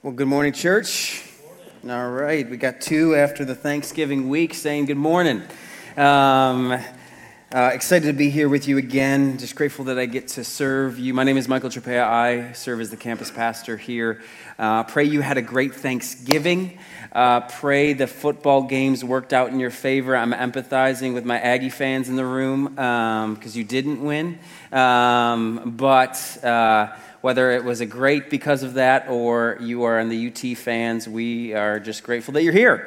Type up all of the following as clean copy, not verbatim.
Well, good morning, church. All right, we got two after the Thanksgiving week saying good morning. Excited to be here with you again. Just grateful that I get to serve you. My name is Michael Trapea. I serve as the campus pastor here. Pray you had a great Thanksgiving. Pray the football games worked out in your favor. I'm empathizing with my Aggie fans in the room because you didn't win. Whether it was a great because of that or you are on the UT fans, we are just grateful that you're here.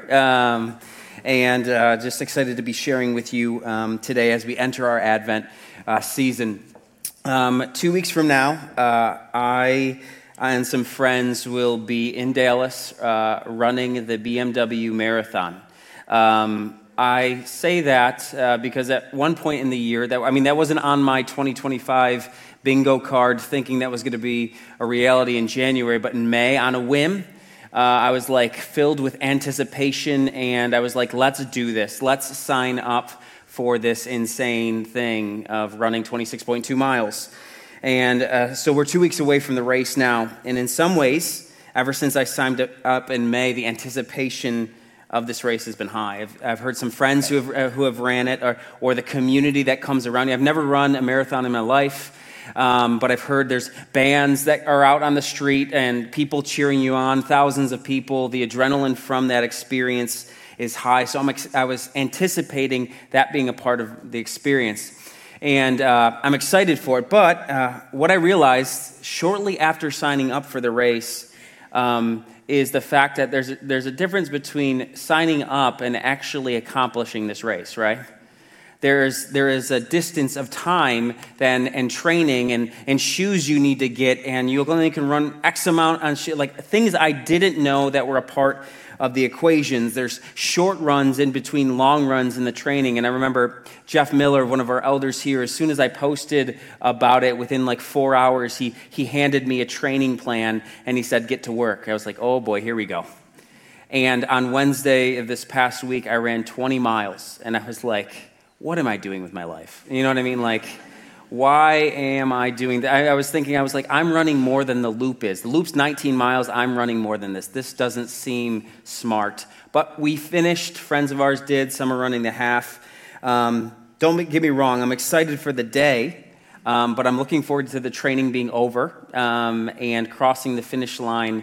And just excited to be sharing with you today as we enter our Advent season. 2 weeks from now, I and some friends will be in Dallas running the BMW Marathon. I say that because at one point in the year, that wasn't on my 2025 bingo card thinking that was going to be a reality in January, but in May, on a whim, I was filled with anticipation, and I was like, let's do this. Let's sign up for this insane thing of running 26.2 miles. And so we're 2 weeks away from the race now, and in some ways, ever since I signed up in May, the anticipation of this race has been high. I've heard some friends who have ran it, or the community that comes around you. I've never run a marathon in my life, but I've heard there's bands that are out on the street and people cheering you on, thousands of people. The adrenaline from that experience is high, so I was anticipating that being a part of the experience. And I'm excited for it, but what I realized shortly after signing up for the race is the fact that there's a difference between signing up and actually accomplishing this race, right? There is a distance of time and training and shoes you need to get, and you only can run X amount on things I didn't know that were a part of the equations. There's short runs in between long runs in the training, and I remember Jeff Miller, one of our elders here, as soon as I posted about it, within 4 hours, he handed me a training plan, and he said, get to work. I was like, oh boy, here we go. And on Wednesday of this past week, I ran 20 miles, and I was like, what am I doing with my life? You know what I mean? Why am I doing that? I was thinking, I'm running more than the loop is. The loop's 19 miles. I'm running more than this. This doesn't seem smart. But we finished. Friends of ours did. Some are running the half. Don't get me wrong. I'm excited for the day, but I'm looking forward to the training being over and crossing the finish line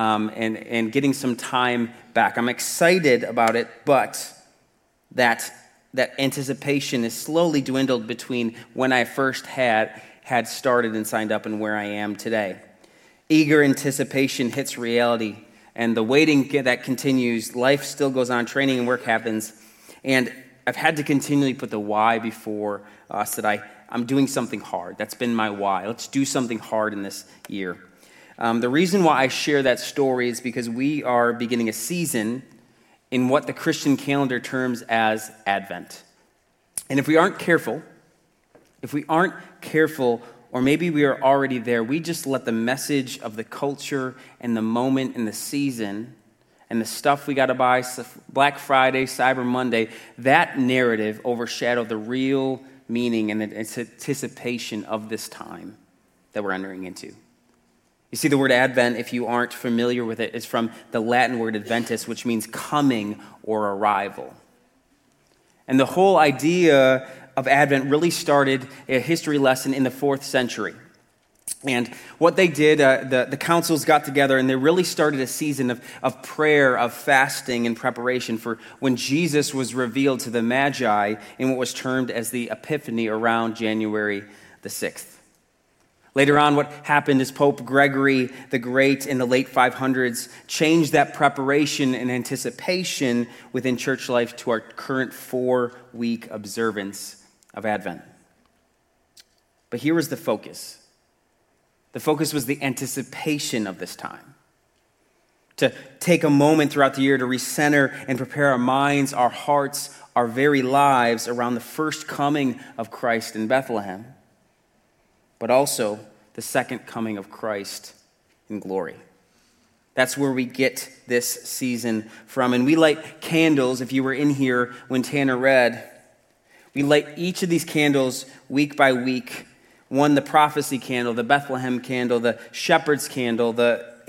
and getting some time back. I'm excited about it, but that anticipation is slowly dwindled between when I first had started and signed up and where I am today. Eager anticipation hits reality, and the waiting that continues. Life still goes on, training and work happens, and I've had to continually put the why before us, that I'm doing something hard. That's been my why. Let's do something hard in this year. The reason why I share that story is because we are beginning a season in what the Christian calendar terms as Advent. And if we aren't careful, or maybe we are already there, we just let the message of the culture and the moment and the season and the stuff we got to buy, Black Friday, Cyber Monday, that narrative overshadow the real meaning and the anticipation of this time that we're entering into. You see, the word Advent, if you aren't familiar with it, is from the Latin word adventus, which means coming or arrival. And the whole idea of Advent really started a history lesson in the 4th century. And what they did, the councils got together, and they really started a season of prayer, of fasting, and preparation for when Jesus was revealed to the Magi in what was termed as the Epiphany around January the 6th. Later on, what happened is Pope Gregory the Great in the late 500s changed that preparation and anticipation within church life to our current 4-week observance of Advent. But here was the focus. The focus was the anticipation of this time. To take a moment throughout the year to recenter and prepare our minds, our hearts, our very lives around the first coming of Christ in Bethlehem, but also the second coming of Christ in glory. That's where we get this season from. And we light candles, if you were in here when Tanner read, we light each of these candles week by week. One, the prophecy candle, the Bethlehem candle, the shepherd's candle, the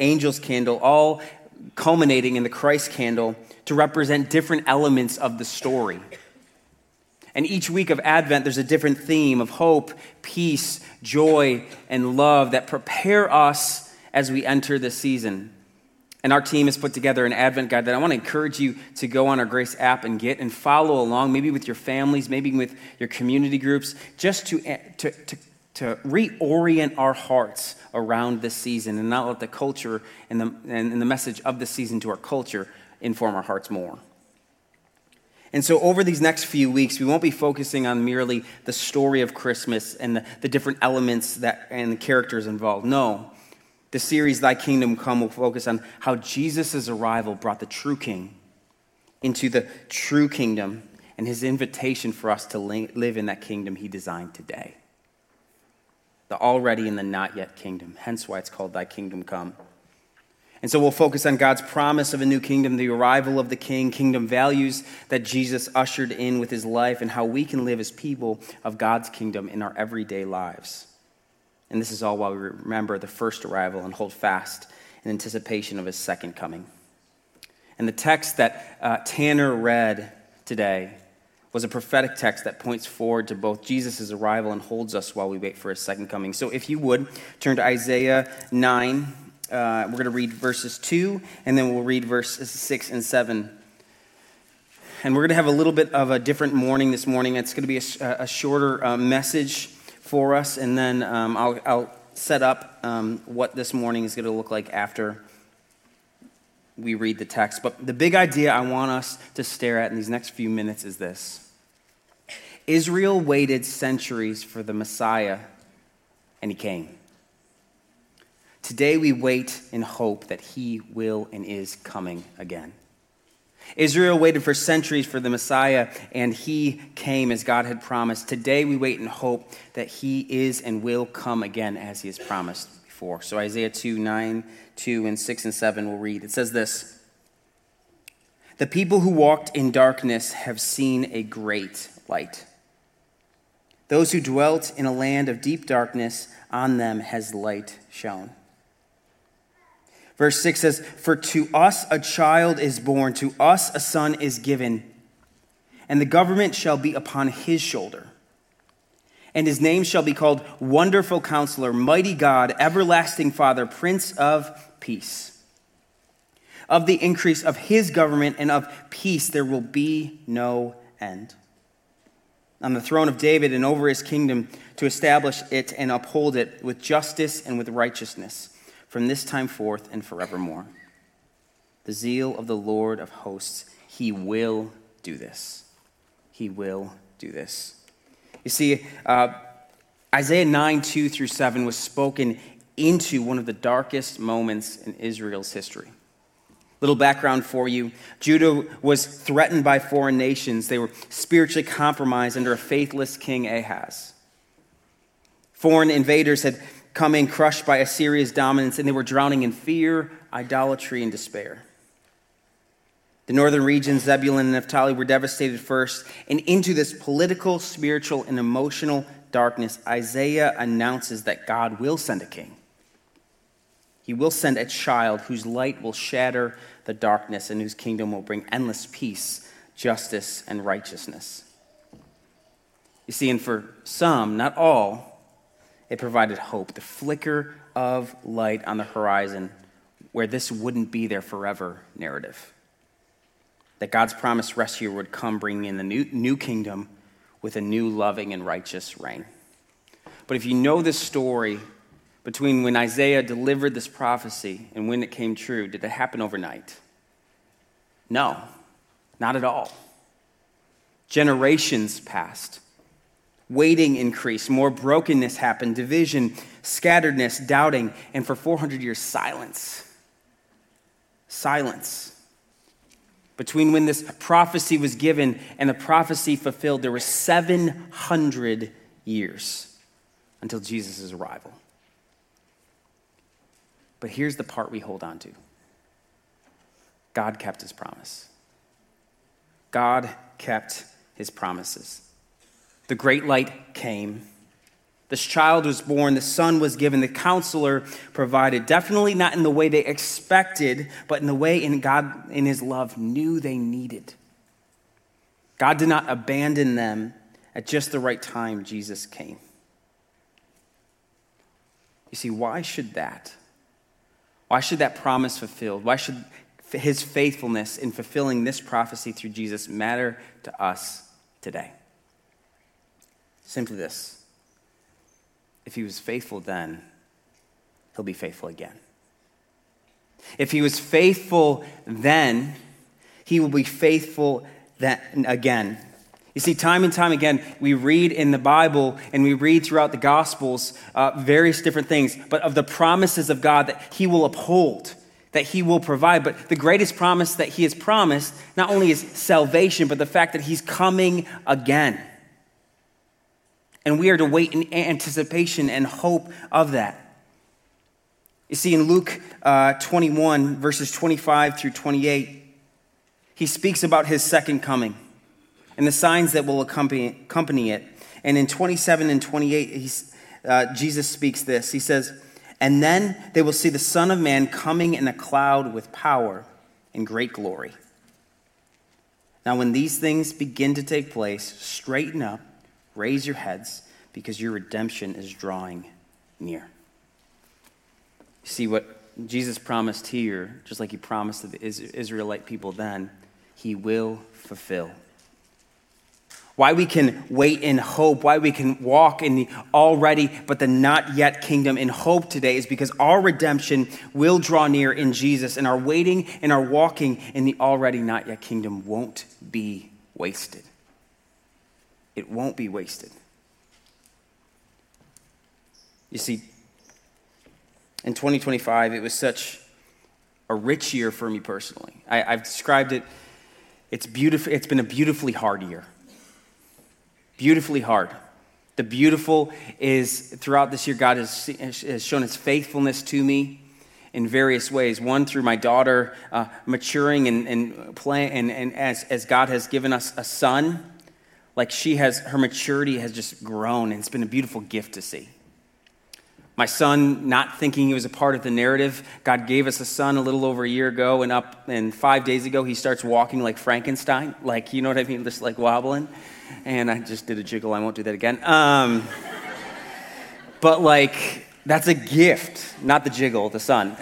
angel's candle, all culminating in the Christ candle to represent different elements of the story. And each week of Advent, there's a different theme of hope, peace, joy, and love that prepare us as we enter this season. And our team has put together an Advent guide that I want to encourage you to go on our Grace app and get and follow along, maybe with your families, maybe with your community groups, just to reorient our hearts around this season and not let the culture and the message of the season to our culture inform our hearts more. And so over these next few weeks, we won't be focusing on merely the story of Christmas and the different elements and the characters involved. No. The series, Thy Kingdom Come, will focus on how Jesus' arrival brought the true king into the true kingdom and his invitation for us to live in that kingdom he designed today. The already and the not yet kingdom, hence why it's called Thy Kingdom Come. And so we'll focus on God's promise of a new kingdom, the arrival of the king, kingdom values that Jesus ushered in with his life, and how we can live as people of God's kingdom in our everyday lives. And this is all while we remember the first arrival and hold fast in anticipation of his second coming. And the text that Tanner read today was a prophetic text that points forward to both Jesus' arrival and holds us while we wait for his second coming. So if you would, turn to Isaiah 9. We're going to read verses 2, and then we'll read verses 6 and 7. And we're going to have a little bit of a different morning this morning. It's going to be a shorter message for us, and then I'll set up what this morning is going to look like after we read the text. But the big idea I want us to stare at in these next few minutes is this. Israel waited centuries for the Messiah, and he came. Today we wait in hope that he will and is coming again. Israel waited for centuries for the Messiah, and he came as God had promised. Today we wait in hope that he is and will come again as he has promised before. So Isaiah 2, 9, 2, and 6 and 7 we'll read. It says this: The people who walked in darkness have seen a great light. Those who dwelt in a land of deep darkness, on them has light shone. Verse 6 says, For to us a child is born, to us a son is given, and the government shall be upon his shoulder. And his name shall be called Wonderful Counselor, Mighty God, Everlasting Father, Prince of Peace. Of the increase of his government and of peace there will be no end. On the throne of David and over his kingdom, to establish it and uphold it with justice and with righteousness, from this time forth and forevermore. The zeal of the Lord of hosts, he will do this. He will do this. You see, Isaiah 9, 2 through 7 was spoken into one of the darkest moments in Israel's history. Little background for you. Judah was threatened by foreign nations. They were spiritually compromised under a faithless king Ahaz. Foreign invaders had come in crushed by Assyria's dominance, and they were drowning in fear, idolatry, and despair. The northern regions, Zebulun and Naphtali, were devastated first, and into this political, spiritual, and emotional darkness, Isaiah announces that God will send a king. He will send a child whose light will shatter the darkness and whose kingdom will bring endless peace, justice, and righteousness. You see, and for some, not all, it provided hope, the flicker of light on the horizon where this wouldn't be their forever narrative. That God's promised rescuer would come bringing in the new kingdom with a new loving and righteous reign. But if you know this story between when Isaiah delivered this prophecy and when it came true, did it happen overnight? No, not at all. Generations passed. Waiting increased, more brokenness happened, division, scatteredness, doubting, and for 400 years, silence. Silence. Between when this prophecy was given and the prophecy fulfilled, there were 700 years until Jesus' arrival. But here's the part we hold on to. God kept his promise. God kept his promises. The great light came. This child was born, the son was given, the counselor provided. Definitely not in the way they expected, but in the way God, in his love, knew they needed. God did not abandon them at just the right time. Jesus came. You see, why should that? Why should that promise fulfilled? Why should his faithfulness in fulfilling this prophecy through Jesus matter to us today? Simply this. If he was faithful then, he'll be faithful again. If he was faithful then, he will be faithful then again. You see, time and time again, we read in the Bible and we read throughout the Gospels various different things, but of the promises of God that he will uphold, that he will provide. But the greatest promise that he has promised not only is salvation, but the fact that he's coming again. And we are to wait in anticipation and hope of that. You see, in Luke 21, verses 25 through 28, he speaks about his second coming and the signs that will accompany it. And in 27 and 28, Jesus speaks this. He says, "And then they will see the Son of Man coming in a cloud with power and great glory. Now when these things begin to take place, straighten up, raise your heads, because your redemption is drawing near." You see, what Jesus promised here, just like he promised to the Israelite people then, he will fulfill. Why we can wait in hope, why we can walk in the already but the not yet kingdom in hope today is because our redemption will draw near in Jesus, and our waiting and our walking in the already not yet kingdom won't be wasted. It won't be wasted. You see, in 2025, it was such a rich year for me personally. I've described it. It's beautiful. It's been a beautifully hard year. Beautifully hard. The beautiful is throughout this year, God has shown his faithfulness to me in various ways. One, through my daughter maturing and playing, and as God has given us a son, like her maturity has just grown, and it's been a beautiful gift to see. My son, not thinking he was a part of the narrative, God gave us a son a little over a year ago, and 5 days ago, he starts walking like Frankenstein, like, you know what I mean, just like wobbling. And I just did a jiggle, I won't do that again. But like, that's a gift, not the jiggle, the son.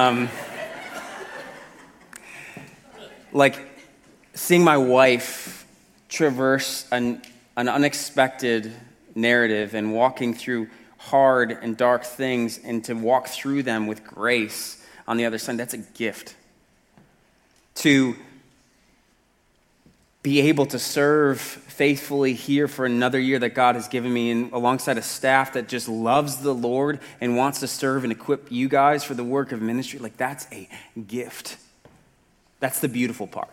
Like, seeing my wife traverse an unexpected narrative and walking through hard and dark things, and to walk through them with grace on the other side, that's a gift. To be able to serve faithfully here for another year that God has given me, and alongside a staff that just loves the Lord and wants to serve and equip you guys for the work of ministry, like that's a gift. That's the beautiful part.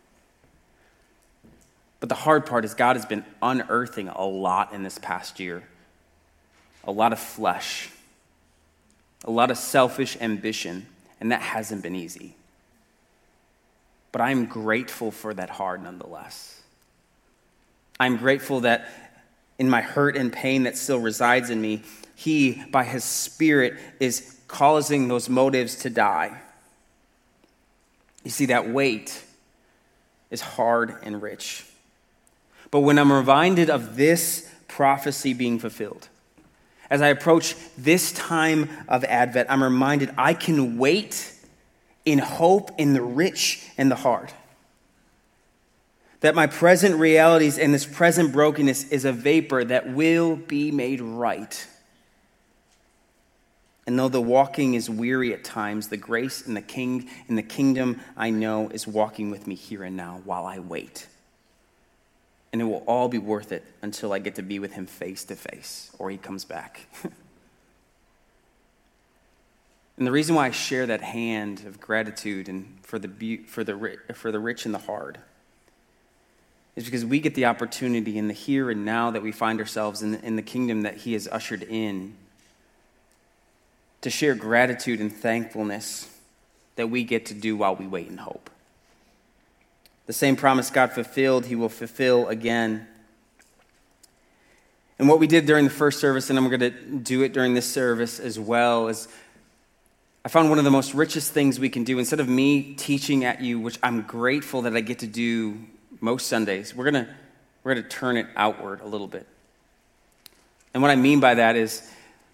But the hard part is God has been unearthing a lot in this past year. A lot of flesh, a lot of selfish ambition, and that hasn't been easy. But I'm grateful for that hard nonetheless. I'm grateful that in my hurt and pain that still resides in me, he, by his Spirit, is causing those motives to die. You see, that weight is hard and rich. But when I'm reminded of this prophecy being fulfilled, as I approach this time of Advent, I'm reminded I can wait in hope in the rich and the hard. That my present realities and this present brokenness is a vapor that will be made right. And though the walking is weary at times, the grace and the kingdom I know is walking with me here and now while I wait. And it will all be worth it until I get to be with him face to face, or he comes back. And the reason why I share that hand of gratitude and for the rich and the hard is because we get the opportunity in the here and now that we find ourselves in the kingdom that he has ushered in to share gratitude and thankfulness that we get to do while we wait in hope. The same promise God fulfilled, he will fulfill again. And what we did during the first service, and I'm going to do it during this service as well, is I found one of the most richest things we can do, instead of me teaching at you, which I'm grateful that I get to do most Sundays, we're going to turn it outward a little bit. And what I mean by that is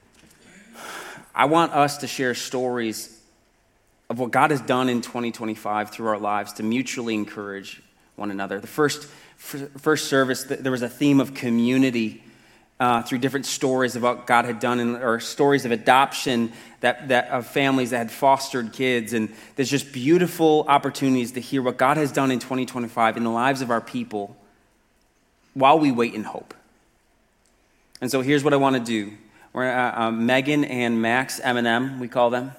I want us to share stories of what God has done in 2025 through our lives to mutually encourage one another. The first service, there was a theme of community through different stories of what God had done, or stories of adoption that of families that had fostered kids. And there's just beautiful opportunities to hear what God has done in 2025 in the lives of our people while we wait in hope. And so here's what I want to do. We're Megan and Max M&M, we call them.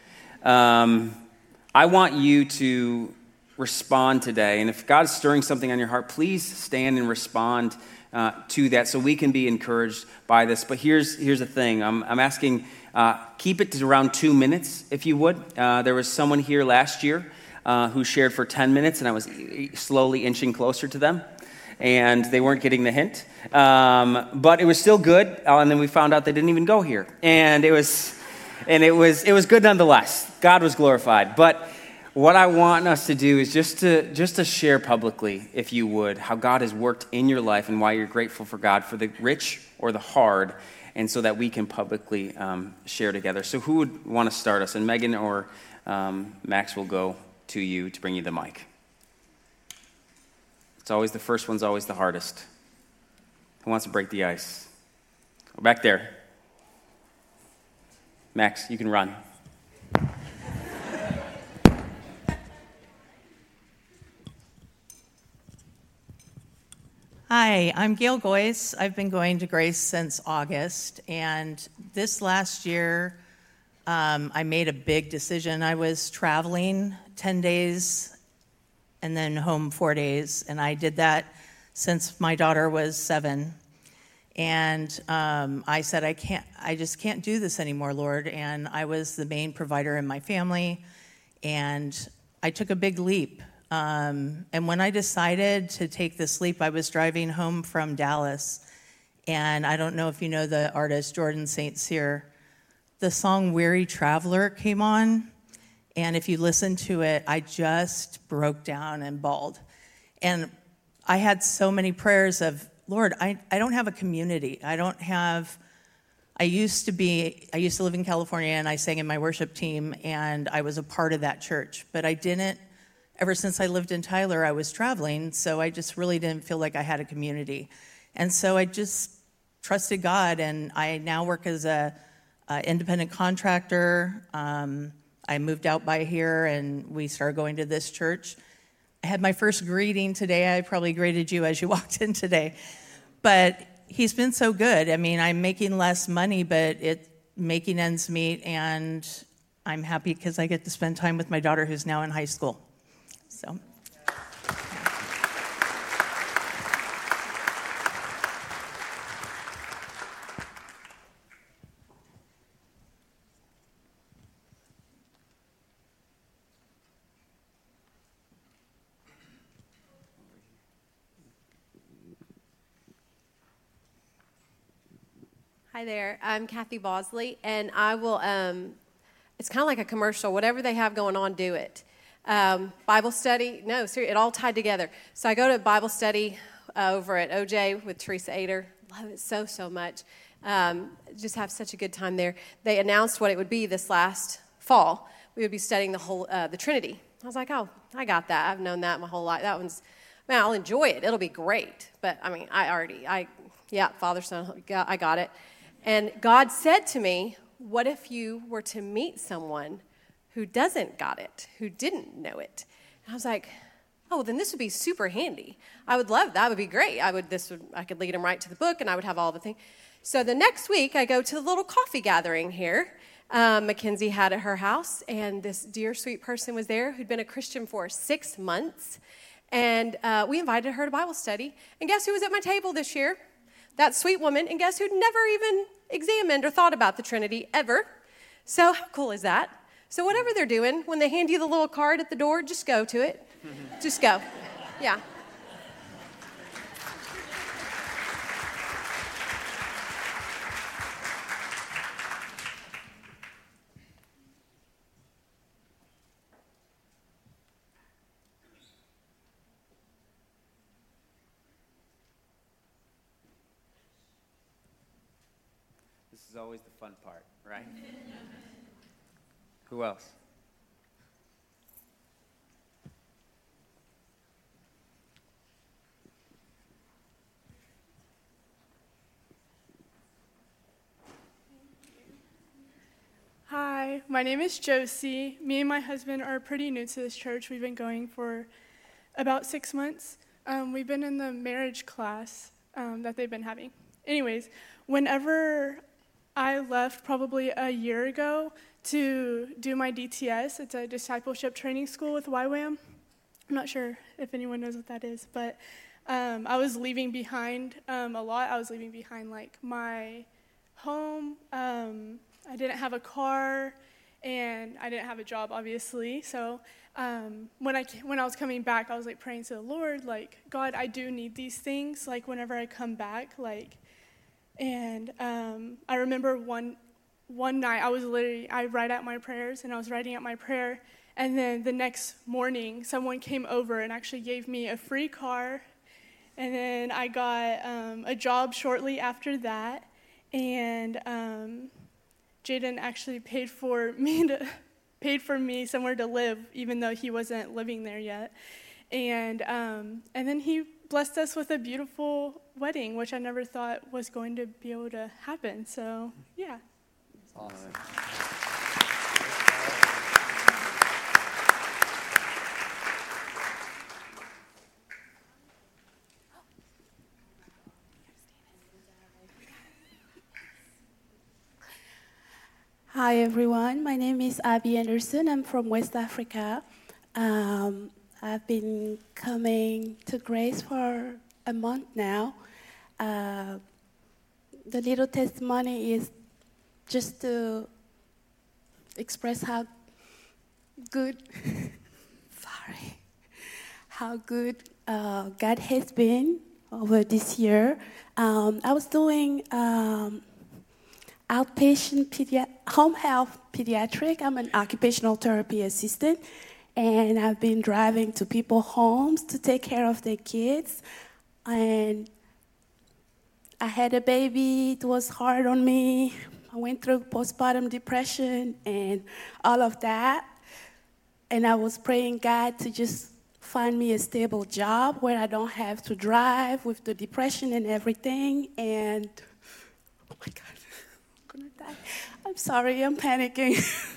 I want you to respond today. And if God's stirring something on your heart, please stand and respond to that so we can be encouraged by this. But here's the thing. I'm asking, keep it to around 2 minutes, if you would. There was someone here last year who shared for 10 minutes, and I was slowly inching closer to them, and they weren't getting the hint. But it was still good, and then we found out they didn't even go here. And it was good nonetheless. God was glorified. But what I want us to do is just to share publicly, if you would, how God has worked in your life and why you're grateful for God for the rich or the hard, and so that we can publicly share together. So who would want to start us? And Megan or Max will go to you to bring you the mic. It's always the first one's always the hardest. Who wants to break the ice? Go back there. Max, you can run. Hi, I'm Gail Goyce. I've been going to Grace since August, and this last year I made a big decision. I was traveling 10 days and then home 4 days, and I did that since my daughter was 7. And I said, I just can't do this anymore, Lord. And I was the main provider in my family, and I took a big leap. And when I decided to take this leap, I was driving home from Dallas, and I don't know if you know the artist Jordan St. Cyr. The song Weary Traveler came on, and if you listen to it, I just broke down and bawled. And I had so many prayers of, Lord, I don't have a community. I used to live in California, and I sang in my worship team, and I was a part of that church, but I didn't. Ever since I lived in Tyler, I was traveling, so I just really didn't feel like I had a community. And so I just trusted God, and I now work as a independent contractor. I moved out by here, and we started going to this church. I had my first greeting today. I probably greeted you as you walked in today. But he's been so good. I mean, I'm making less money, but it's making ends meet, and I'm happy because I get to spend time with my daughter who's now in high school. So. Hi there, I'm Kathy Bosley, and I will, it's kind of like a commercial. Whatever they have going on, do it. Bible study, no, seriously, it all tied together. So I go to Bible study over at OJ with Teresa Ader. Love it so much. Just have such a good time there. They announced what it would be this last fall. We would be studying the Trinity. I was like, oh, I got that. I've known that my whole life. Man, I'll enjoy it. It'll be great. But, I mean, Father, Son, I got it. And God said to me, what if you were to meet someone who doesn't got it, who didn't know it? And I was like, oh, well, then this would be super handy. I would love that. That would be great. I could lead them right to the book, and I would have all the things. So the next week, I go to the little coffee gathering here. Mackenzie had at her house, and this dear, sweet person was there who'd been a Christian for 6 months. And we invited her to Bible study. And guess who was at my table this year? That sweet woman. And guess who'd never even examined or thought about the Trinity ever? So how cool is that? So whatever they're doing, when they hand you the little card at the door, just go to it. Just go. Yeah. is always the fun part, right? Who else? Hi, my name is Josie. Me and my husband are pretty new to this church. We've been going for about 6 months. We've been in the marriage class that they've been having. Anyways, whenever I left probably a year ago to do my DTS, it's a discipleship training school with YWAM. I'm not sure if anyone knows what that is, but I was leaving behind a lot. I was leaving behind like my home. I didn't have a car, and I didn't have a job, obviously. So when I was coming back, I was like praying to the Lord, like, God, I do need these things, like whenever I come back, like. And I remember one night I write out my prayers, and I was writing out my prayer, and then the next morning someone came over and actually gave me a free car, and then I got a job shortly after that, and Jaden actually paid for me somewhere to live, even though he wasn't living there yet. And then he blessed us with a beautiful wedding, which I never thought was going to be able to happen. So, yeah. Awesome. Hi everyone, my name is Abby Anderson. I'm from West Africa. I've been coming to Grace for a month now. The little testimony is just to express how good, how good God has been over this year. I was doing outpatient home health pediatric. I'm an occupational therapy assistant, and I've been driving to people's homes to take care of their kids. And I had a baby. It was hard on me. I went through postpartum depression and all of that. And I was praying God to just find me a stable job where I don't have to drive with the depression and everything. And, oh my God. I'm sorry, I'm panicking.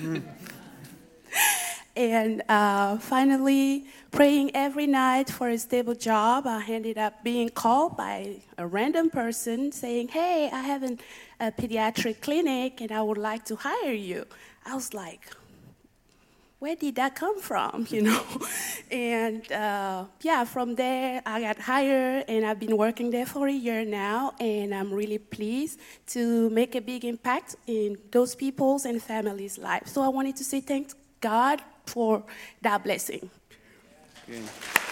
And finally, praying every night for a stable job, I ended up being called by a random person saying, hey, I have a pediatric clinic and I would like to hire you. I was like, where did that come from, you know? And from there, I got hired, and I've been working there for a year now, and I'm really pleased to make a big impact in those people's and families' lives. So I wanted to say thanks God for that blessing. Good.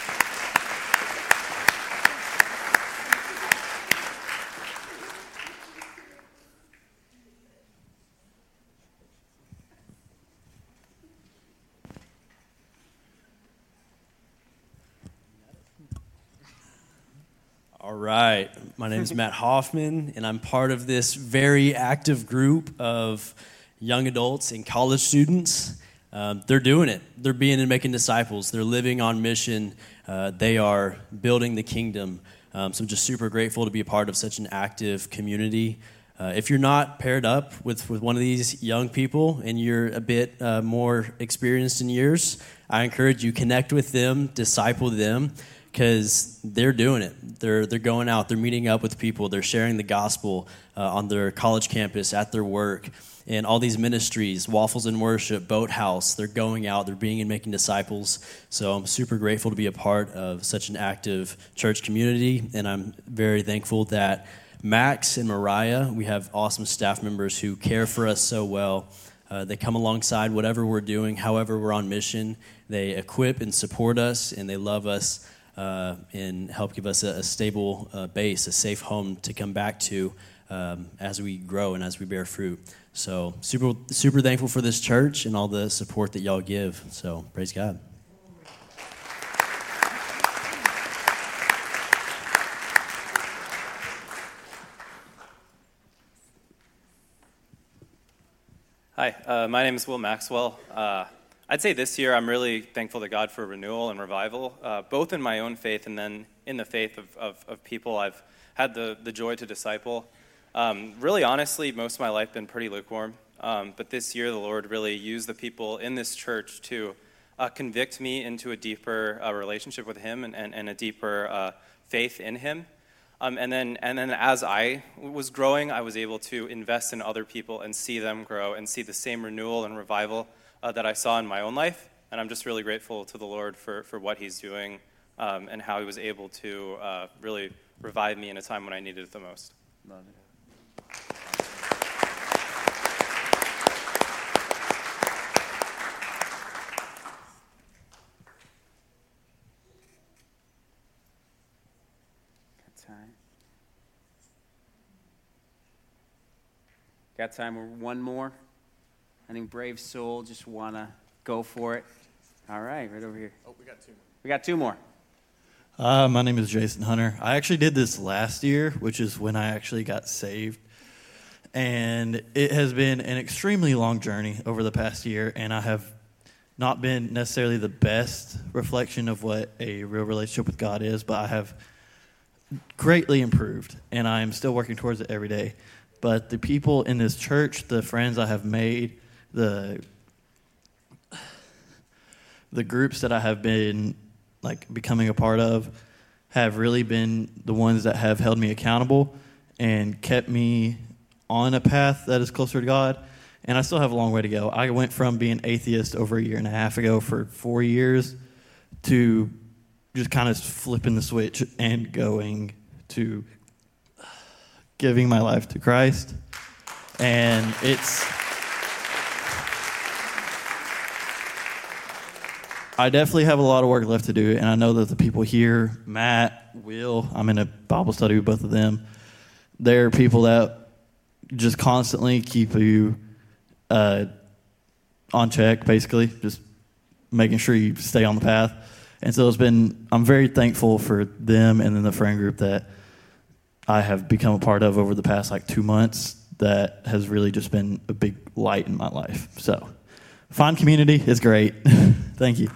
All right. My name is Matt Hoffman, and I'm part of this very active group of young adults and college students. They're doing it. They're being and making disciples. They're living on mission. They are building the kingdom. So I'm just super grateful to be a part of such an active community. If you're not paired up with one of these young people and you're a bit more experienced in years, I encourage you, connect with them, disciple them, because they're doing it. They're going out. They're meeting up with people. They're sharing the gospel on their college campus, at their work, and all these ministries, Waffles and Worship, Boathouse. They're going out. They're being and making disciples. So I'm super grateful to be a part of such an active church community, and I'm very thankful that Max and Mariah, we have awesome staff members who care for us so well. They come alongside whatever we're doing, however we're on mission. They equip and support us, and they love us. And help give us a stable base, a safe home to come back to as we grow and as we bear fruit. So super thankful for this church and all the support that y'all give. So praise God. Hi, my name is Will Maxwell. I'd say this year I'm really thankful to God for renewal and revival, both in my own faith and then in the faith of people I've had the joy to disciple. Really, honestly, most of my life been pretty lukewarm, but this year the Lord really used the people in this church to convict me into a deeper relationship with Him and a deeper faith in Him. And then as I was growing, I was able to invest in other people and see them grow and see the same renewal and revival that I saw in my own life. And I'm just really grateful to the Lord for what He's doing and how He was able to really revive me in a time when I needed it the most. Love it. Got time for one more? I think brave soul just want to go for it. All right, right over here. Oh, we got two more. We got two more. My name is Jason Hunter. I actually did this last year, which is when I actually got saved. And it has been an extremely long journey over the past year, and I have not been necessarily the best reflection of what a real relationship with God is, but I have greatly improved, and I am still working towards it every day. But the people in this church, the friends I have made, the groups that I have been becoming a part of have really been the ones that have held me accountable and kept me on a path that is closer to God. And I still have a long way to go. I went from being atheist over a year and a half ago for 4 years to just kind of flipping the switch and going to giving my life to Christ. And I definitely have a lot of work left to do, and I know that the people here, Matt, Will, I'm in a Bible study with both of them, they're people that just constantly keep you on check, basically, just making sure you stay on the path. And so I'm very thankful for them and then the friend group that I have become a part of over the past 2 months that has really just been a big light in my life. So, find community is great. Thank you.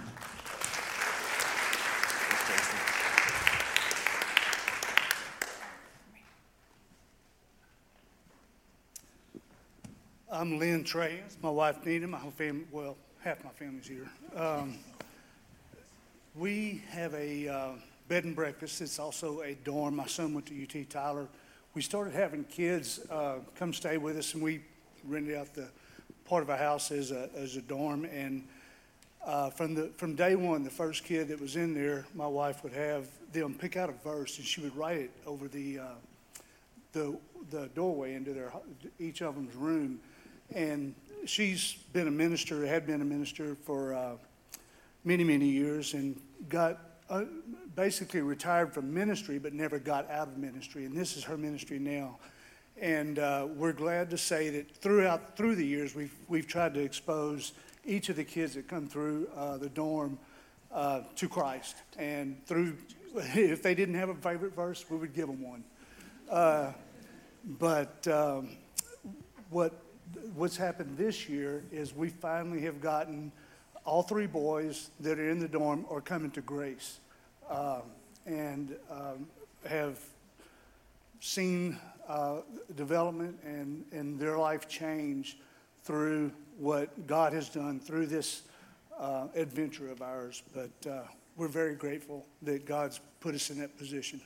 I'm Lynn Trey. It's my wife Nina. My whole family, well, half my family's here. We have a bed and breakfast. It's also a dorm. My son went to UT Tyler. We started having kids come stay with us, and we rented out the part of our house as a dorm. And from day one, the first kid that was in there, my wife would have them pick out a verse, and she would write it over the doorway into each of them's room. And she's been a minister, had been a minister for many, many years, and got basically retired from ministry, but never got out of ministry. And this is her ministry now. And we're glad to say that through the years, we've tried to expose each of the kids that come through the dorm to Christ. And if they didn't have a favorite verse, we would give them one. What's happened this year is we finally have gotten all three boys that are in the dorm are coming to grace, and have seen development and their life change through what God has done through this adventure of ours. But we're very grateful that God's put us in that position.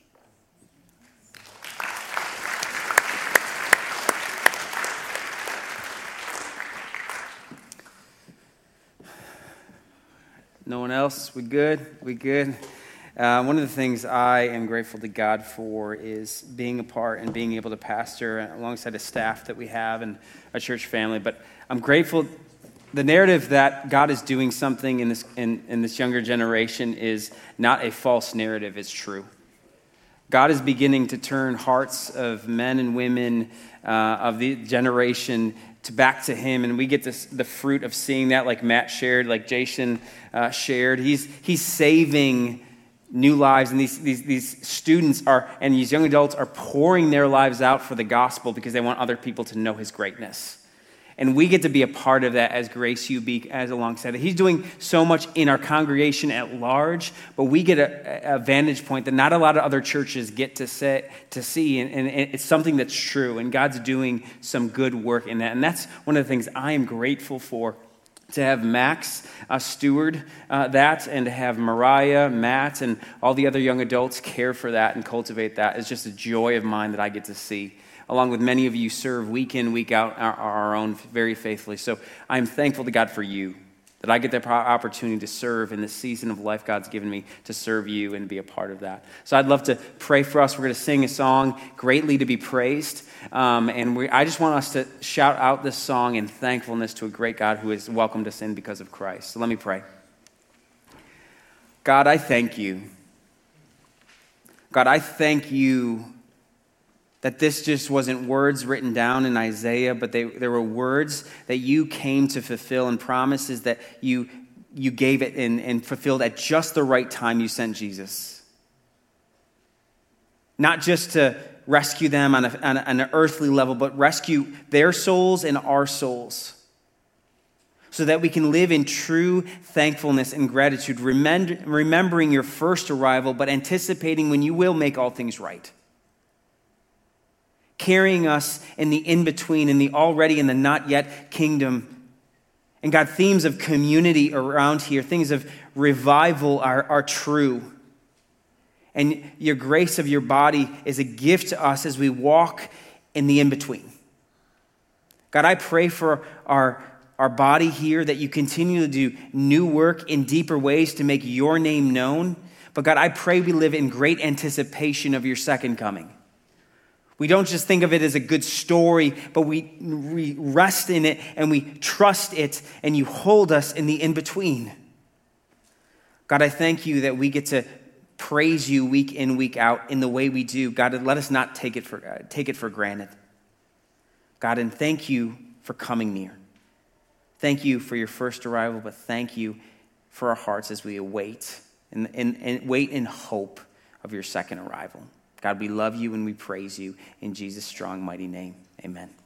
No one else? We good? We good? One of the things I am grateful to God for is being a part and being able to pastor alongside the staff that we have and a church family. But I'm grateful. The narrative that God is doing something in this younger generation is not a false narrative, it's true. God is beginning to turn hearts of men and women of the generation back to Him, and we get the fruit of seeing that, like Matt shared, like Jason shared. He's saving new lives, and these students and these young adults are pouring their lives out for the gospel because they want other people to know His greatness. And we get to be a part of that as Grace UB, as alongside it. He's doing so much in our congregation at large, but we get a vantage point that not a lot of other churches get to see, and it's something that's true, and God's doing some good work in that. And that's one of the things I am grateful for, to have Max steward that, and to have Mariah, Matt, and all the other young adults care for that and cultivate that is just a joy of mine that I get to see, along with many of you serve week in, week out our own very faithfully. So I'm thankful to God for you, that I get the opportunity to serve in the season of life God's given me, to serve you and be a part of that. So I'd love to pray for us. We're going to sing a song, Greatly to be Praised. I just want us to shout out this song in thankfulness to a great God who has welcomed us in because of Christ. So let me pray. God, I thank you. God, I thank you that this just wasn't words written down in Isaiah, but there were words that you came to fulfill, and promises that you gave it and fulfilled at just the right time. You sent Jesus. Not just to rescue them on an earthly level, but rescue their souls and our souls, so that we can live in true thankfulness and gratitude, remembering your first arrival, but anticipating when you will make all things right. Carrying us in the in-between, in the already and the not yet kingdom. And God, themes of community around here, things of revival are true. And your grace of your body is a gift to us as we walk in the in-between. God, I pray for our body here, that you continue to do new work in deeper ways to make your name known. But God, I pray we live in great anticipation of your second coming. We don't just think of it as a good story, but we rest in it and we trust it, and you hold us in the in-between. God, I thank you that we get to praise you week in, week out in the way we do. God, let us not take it for granted. God, and thank you for coming near. Thank you for your first arrival, but thank you for our hearts as we await and wait in hope of your second arrival. God, we love you and we praise you in Jesus' strong, mighty name. Amen.